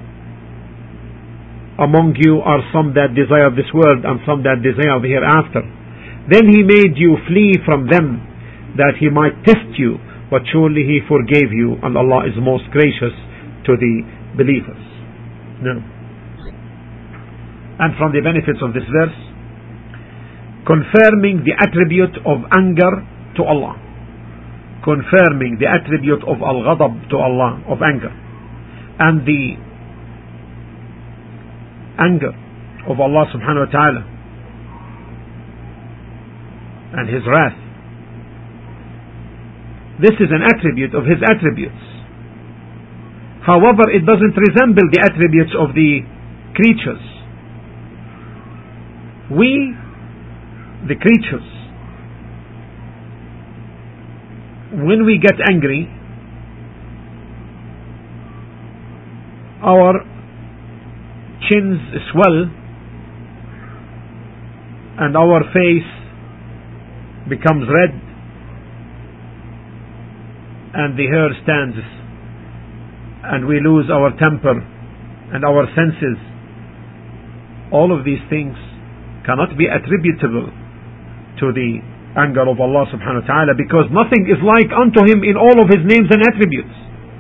[SPEAKER 1] Among you are some that desire this world and some that desire the hereafter. Then He made you flee from them that He might test you, but surely He forgave you, and Allah is most gracious to the believers. Now, and from the benefits of this verse, confirming the attribute of anger to Allah, confirming the attribute of al-ghadab to Allah, of anger, and the anger of Allah subhanahu wa ta'ala and His wrath. This is an attribute of His attributes. However, it doesn't resemble the attributes of the creatures. We, the creatures, when we get angry, our chins swell and our face becomes red and the hair stands and we lose our temper and our senses. All of these things cannot be attributable to the anger of Allah subhanahu wa ta'ala, because nothing is like unto Him in all of His names and attributes.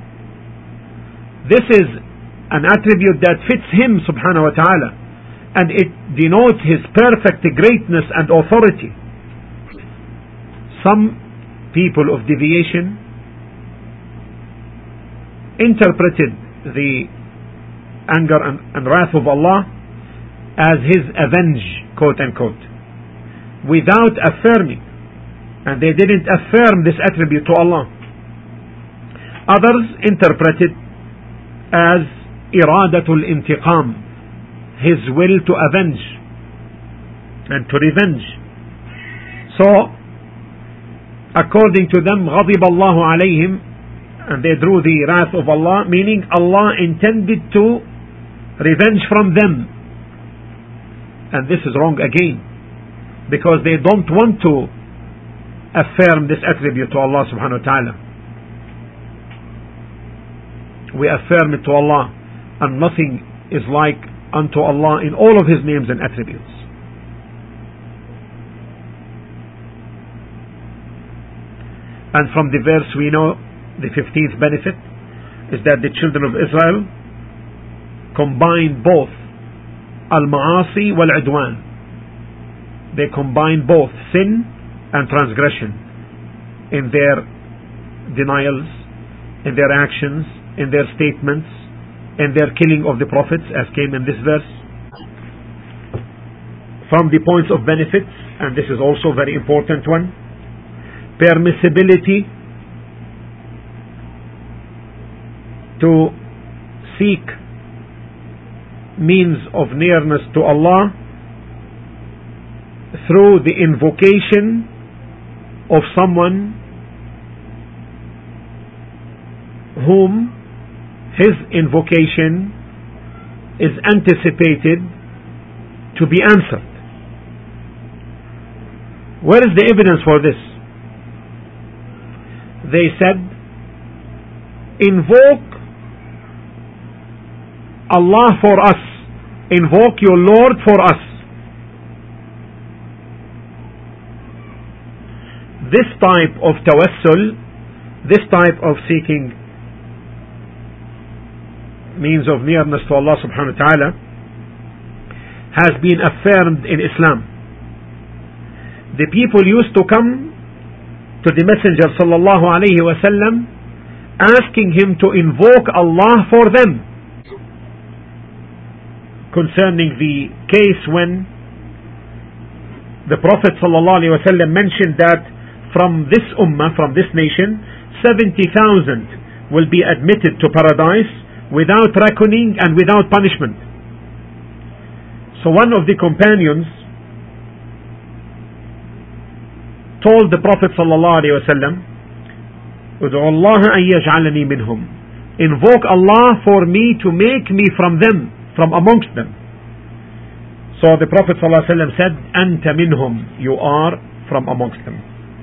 [SPEAKER 1] This is an attribute that fits Him subhanahu wa ta'ala, and it denotes His perfect greatness and authority. Some people of deviation interpreted the anger and, and wrath of Allah as His avenge, quote unquote, without affirming, and they didn't affirm this attribute to Allah. Others interpreted as iradatul intiqam, His will to avenge and to revenge. So according to them, غضب الله عليهم and they drew the wrath of Allah, meaning Allah intended to revenge from them. And this is wrong again, because they don't want to affirm this attribute to Allah subhanahu wa ta'ala. We affirm it to Allah, and nothing is like unto Allah in all of His names and attributes. And from the verse we know the fifteenth benefit is that the children of Israel combine both al-ma'asi wal-udwan. They combine both sin and transgression in their denials, in their actions, in their statements, in their killing of the prophets, as came in this verse. From the points of benefits, and this is also a very important one, permissibility to seek means of nearness to Allah through the invocation of someone whom his invocation is anticipated to be answered. Where is the evidence for this? They said, invoke Allah for us, invoke your Lord for us. This type of tawassul, this type of seeking means of nearness to Allah subhanahu wa ta'ala, has been affirmed in Islam. The people used to come to the Messenger sallallahu alayhi wa sallam asking him to invoke Allah for them, concerning the case when the Prophet sallallahu alayhi wa sallam mentioned that from this ummah, from this nation, seventy thousand will be admitted to paradise without reckoning and without punishment. So one of the companions told the Prophet sallallahu alaihi wasallam, "Ud'u Allah an yaj'alani minhum." Invoke Allah for me to make me from them, from amongst them. So the Prophet sallallahu alaihi wasallam said, "Anta minhum," you are from amongst them.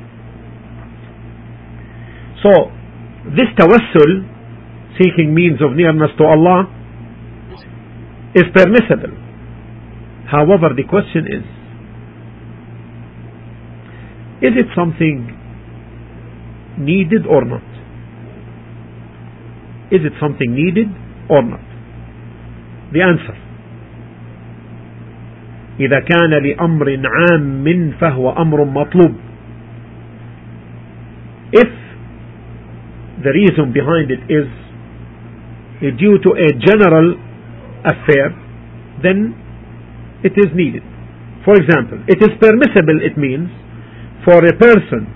[SPEAKER 1] So this tawassul, seeking means of nearness to Allah, is permissible. However, the question is, is it something needed or not? Is it something needed or not? The answer: إذا كان لأمر عام فهو أمر مطلوب. If the reason behind it is due to a general affair, then it is needed. For example, it is permissible, it means, for a person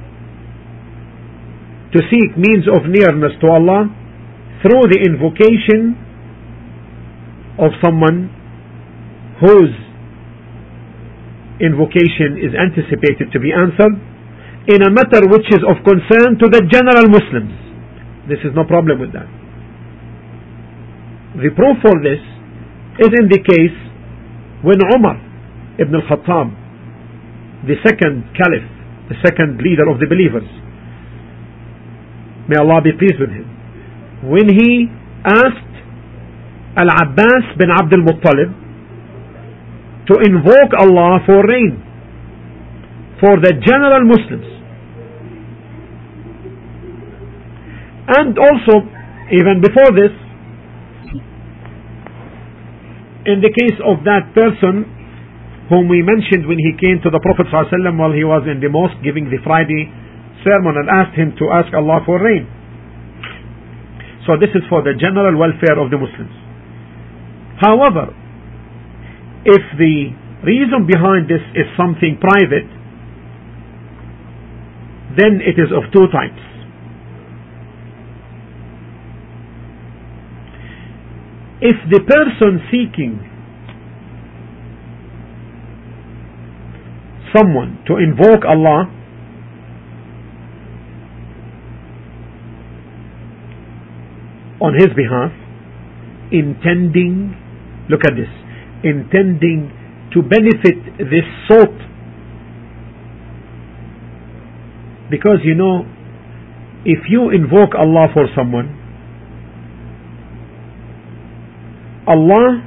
[SPEAKER 1] to seek means of nearness to Allah through the invocation of someone whose invocation is anticipated to be answered in a matter which is of concern to the general Muslims. This is no problem with that. The proof for this is in the case when Umar ibn al-Khattab, the second caliph, the second leader of the believers, may Allah be pleased with him, when he asked Al-Abbas bin Abd al-Muttalib to invoke Allah for rain for the general Muslims. And also, even before this, in the case of that person whom we mentioned when he came to the Prophet ﷺ while he was in the mosque giving the Friday sermon and asked him to ask Allah for rain. So this is for the general welfare of the Muslims. However, if the reason behind this is something private, then it is of two types. If the person seeking someone to invoke Allah on his behalf, intending, look at this, intending to benefit this sort. Because you know, if you invoke Allah for someone, Allah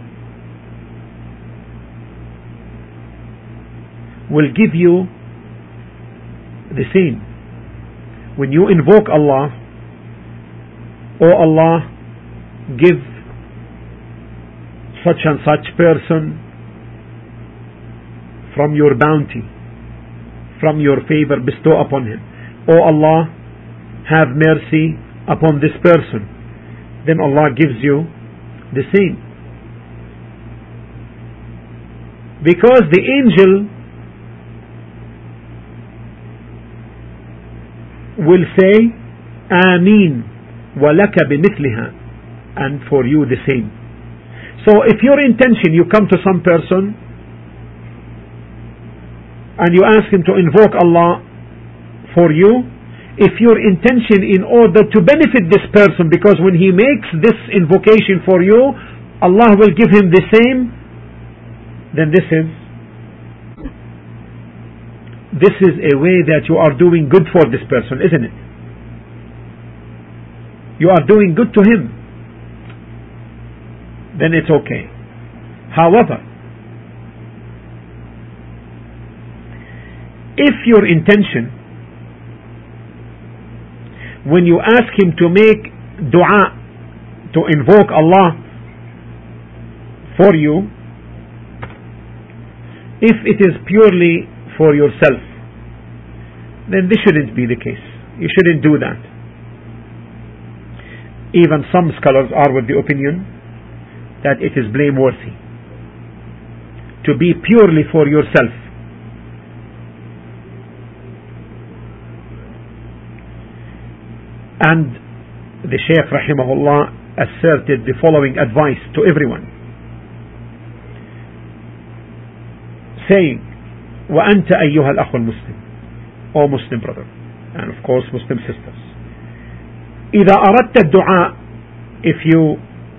[SPEAKER 1] will give you the same. When you invoke Allah, "Oh Allah, give such and such person from your bounty, from your favor, bestow upon him. Oh Allah, have mercy upon this person." Then Allah gives you the same. Because the angel will say, "Ameen, walaka bimithliha," and for you the same. So if your intention, you come to some person and you ask him to invoke Allah for you, if your intention in order to benefit this person, because when he makes this invocation for you, Allah will give him the same, then this is this is a way that you are doing good for this person, isn't it? You are doing good to him. Then it's okay. However, if your intention, when you ask him to make dua, to invoke Allah for you, if it is purely for yourself, then this shouldn't be the case. You shouldn't do that. Even some scholars are with the opinion that it is blameworthy to be purely for yourself. And the Shaykh rahimahullah asserted the following advice to everyone, saying, وَأَنْتَ أَيُّهَا الْأَخُ الْمُسْلِمِ, O Muslim brother, and of course Muslim sisters, إِذَا أَرَدْتَ الدُّعَاء, if you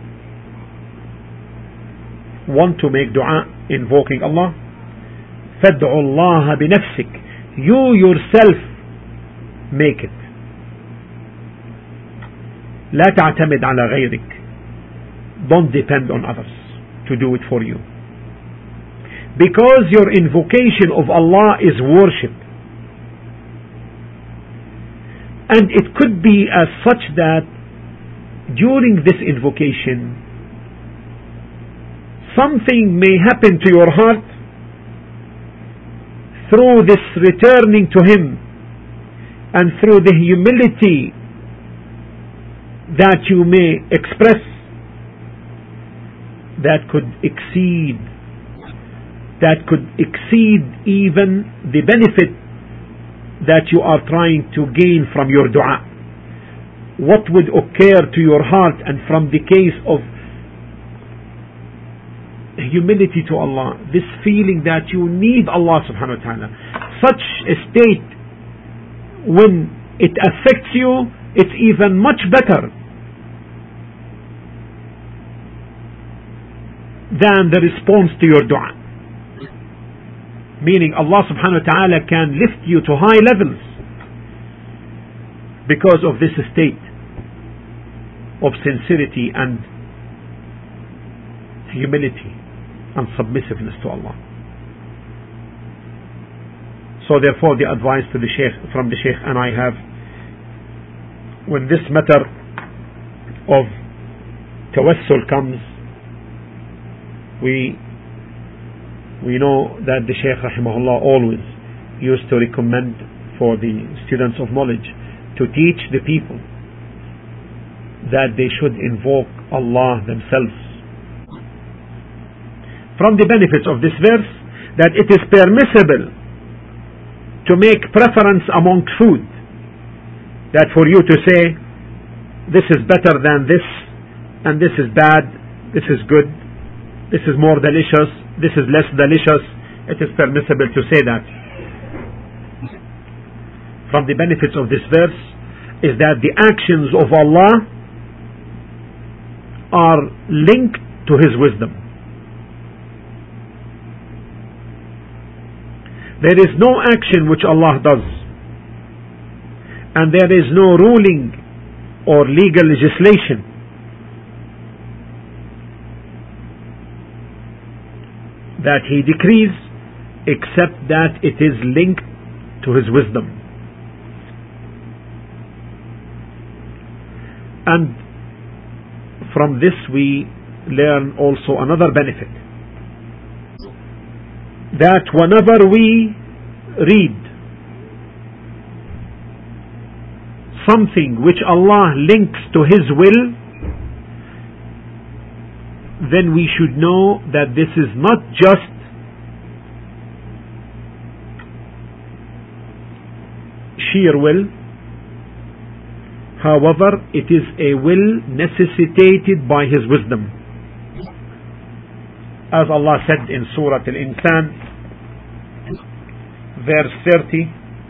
[SPEAKER 1] want to make dua invoking Allah, فَادْعُ اللَّهَ بِنَفْسِكَ, you yourself make it. لا تعتمد على غيرك, don't depend on others to do it for you, because your invocation of Allah is worship, and it could be as such that during this invocation something may happen to your heart through this returning to Him and through the humility that you may express, that could exceed that could exceed even the benefit that you are trying to gain from your dua. What would occur to your heart, and from the case of humility to Allah, this feeling that you need Allah subhanahu wa ta'ala, such a state, when it affects you, it's even much better than the response to your dua. Meaning Allah subhanahu wa ta'ala can lift you to high levels because of this state of sincerity and humility and submissiveness to Allah. So therefore the advice to the Shaykh, from the Shaykh and I have, when this matter of tawassul comes, we we know that the Shaykh rahimahullah always used to recommend for the students of knowledge to teach the people that they should invoke Allah themselves. From the benefits of this verse, that it is permissible to make preference among food, that for you to say this is better than this, and this is bad, this is good, this is more delicious, this is less delicious, it is permissible to say that. From the benefits of this verse is that the actions of Allah are linked to His wisdom. There is no action which Allah does, and there is no ruling or legal legislation that He decrees except that it is linked to His wisdom. And from this we learn also another benefit, that whenever we read something which Allah links to His will, then we should know that this is not just sheer will. However, it is a will necessitated by His wisdom. As Allah said in Surah Al-Insan, verse thirty,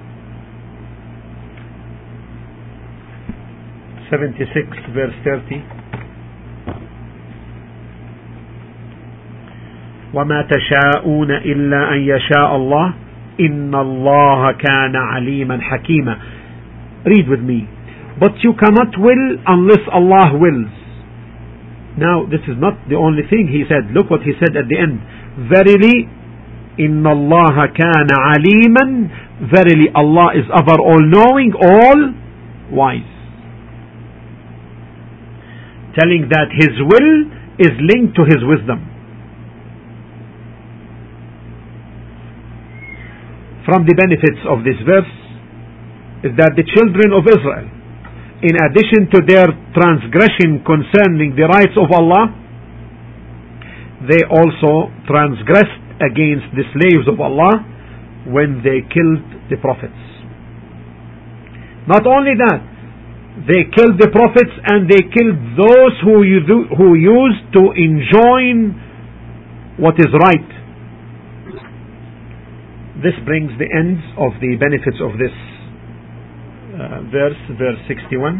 [SPEAKER 1] seventy-six, verse thirty, وَمَا تَشَاءُونَ إِلَّا أَن يَشَاءَ اللَّهُ إِنَّ اللَّهَ كَانَ عَلِيمًا حَكِيمًا. Read with me. But you cannot will unless Allah wills. Now this is not the only thing He said. Look what He said at the end. Verily, إِنَّ اللَّهَ كَانَ عَلِيمًا. Verily Allah is ever all-knowing, all-wise. Telling that His will is linked to His wisdom. From the benefits of this verse is that the children of Israel, in addition to their transgression concerning the rights of Allah, they also transgressed against the slaves of Allah when they killed the prophets. Not only that, they killed the prophets and they killed those who, who used to enjoin what is right. This brings the ends of the benefits of this uh, verse, verse sixty-one.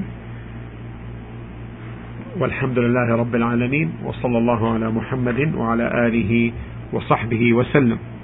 [SPEAKER 1] Walhamdulillahi Rabbil Alameen, wa sallallahu ala Muhammadin wa ala alihi wa sahbihi wa sallam.